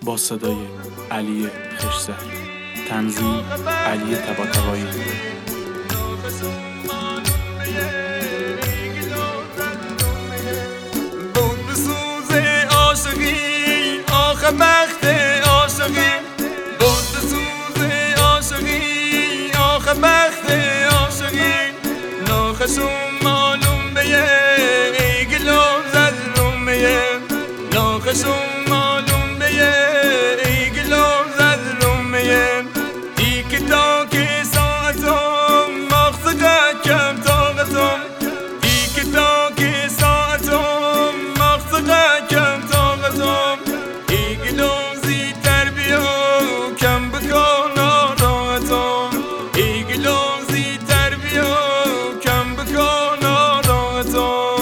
با صدای علی خشسر، تنظیم علی طباطبایی. بود بسوز عاشقی آخه بخت عاشقی، بود بسوز عاشقی آخه بخت عاشقی، ناخشون معلوم بیه ای گلو زدلوم بیه، ناخشون معلوم بیه ای گلو زدلوم بیه، ای که تا که ساعتم مغزقه کم طاقتم، ای که تا که ساعتم مغزقه کم طاقتم، ای گلو زی تربیه کم بکن آراحتم، ای گلو زی تربیه کم بکن آراحتم.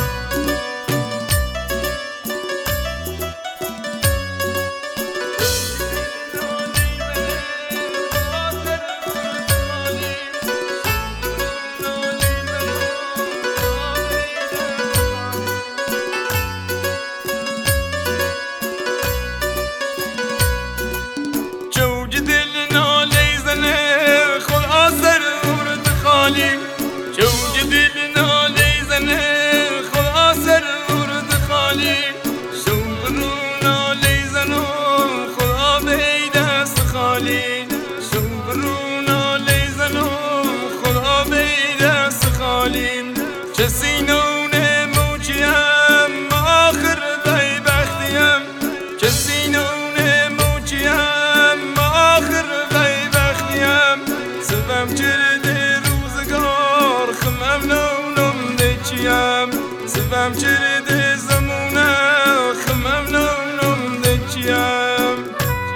جوج دل نالی زنه خود آسر ورد خالی، جوج دل نالی زنه خود آسر ورد خالی، شوبرو نالی زنو خود آبی دست خالی، شوبرو نالی زنو خود آبی دست خالی، کسی نونه موچیم آخر بی بختیم، کسی نونه موچیم آخر بی بختیم، سبم چرده روزگار خمم نونم دچیم، سبم چرده زمونه خمم نونم دچیم.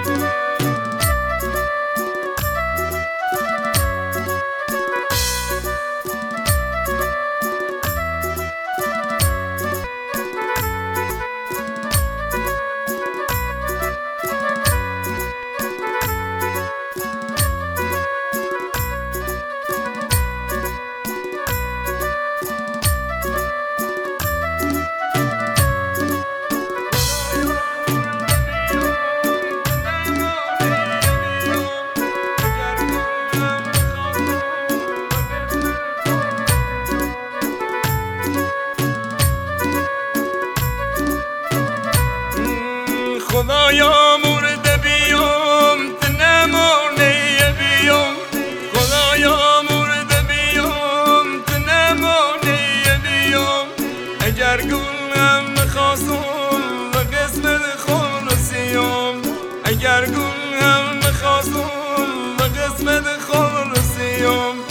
خدایا مرده بیام تنمانه بیام، خدایا مرده بیام تنمانه بیام، اگر گلم نخواستم و قسمت خلصیام، اگر گلم نخواستم و قسمت خلصیام،